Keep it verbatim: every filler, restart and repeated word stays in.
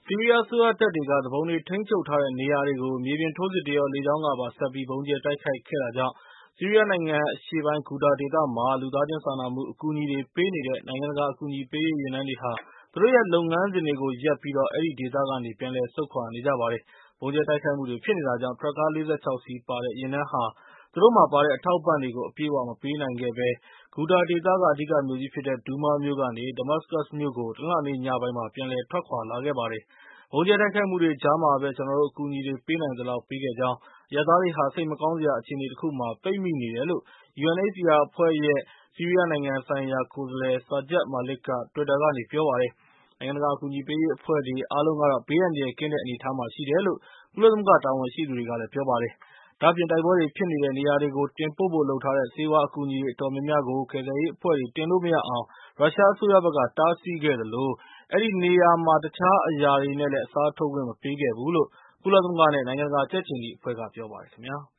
ဆီးရီးယားအစိုးရတပ်တွေက သူပုန်တွေထိန်းချုပ်ထားတဲ့နေရာတွေကို မြေပြင်ထိုးစစ်တွေရော လေကြောင်းကပါ ဆက်ပြီး ဗုံးကြဲတိုက်ခိုက်ခဲ့တာကြောင့် ဆီးရီးယားနိုင်ငံအရှေ့ပိုင်း Ghouta ဒေသမှာ လူသားချင်းစာနာမှုအကူအညီတွေပေးနေတဲ့ နိုင်ငံတကာအကူအညီပေးရေးယာဉ်တန်းတွေဟာ သူတို့ရဲ့လုပ်ငန်းစဉ်တွေကိုရပ်ပြီး အဲဒီဒေသကနေ ပြန်လည်ဆုတ်ခွာနေကြပါတယ်။ ဗုံးကြဲတိုက်ခိုက်မှုတွေဖြစ်နေတာကြောင့် ထရပ်ကား ၄၆ စီးပါတဲ့ ယာဉ်တန်းဟာ သူတို့မှာပါတဲ့ အထောက်အပံ့တွေကို အပြည့်အဝမပေးနိုင်ခဲ့ဘဲ Ghouta ဒေသက အဓိကမြို့ကြီးဖြစ်တဲ့ Douma မြို့ကနေ Damascus မြို့ကို တနင်္လာနေ့ညပိုင်းမှာ ပြန်လည်ထွက်ခွာလာခဲ့ပါတယ်။ ဗုံးကြဲတိုက်ခိုက်မှုတွေကြားမှာပဲ ကျနော်တို့ အကူအညီတွေပေးနိုင်သလောက်ပေးခဲ့ကြောင်း၊ အရပ်သားတွေဟာ စိတ်မကောင်းစရာအခြေအနေတခုမှာ ပိတ်မိနေတယ်လို့ ယူအန်အိတ်စီအာအဖွဲ့ရဲ့ ဆီးရီးယားနိုင်ငံဆိုင်ရာကိုယ်စားလှယ် Sajid Malik က တွစ်တာကနေ ပြောပါတယ်။ နိုင်ငံတကာအကူအညီပေးရေးအဖွဲ့တွေအားလုံးကတော့ ဘေးအန္တရာယ်ကင်းတဲ့အနေအထားမှာရှိတယ်လို့ ကုလသမဂ္ဂတာဝန်ရှိသူတွေကလည်း ပြောပါတယ်။ ဒါ့အပြင် တိုက်ပွဲတွေဖြစ်နေတဲ့နေရာတွေကို တင်ပို့ဖို့လုပ်ထားတဲ့ ဆေးဝါးအကူအညီတွေအတော်များများကို ကယ်ဆယ်ရေးအဖွဲ့တွေတင်လို့မရအောင် ရုရှားအစိုးရဘက်က တားဆီးခဲ့သလို အဲဒီနေရာမှာ တခြားအရာတွေနဲ့လည်း အစားထိုးခွင့်မပေးခဲ့ဘူးလို့ ကုလသမဂ္ဂနဲ့ နိုင်ငံတကာကြက်ခြေနီအဖွဲ့က ပြောပါတယ်ခင်ဗျာ။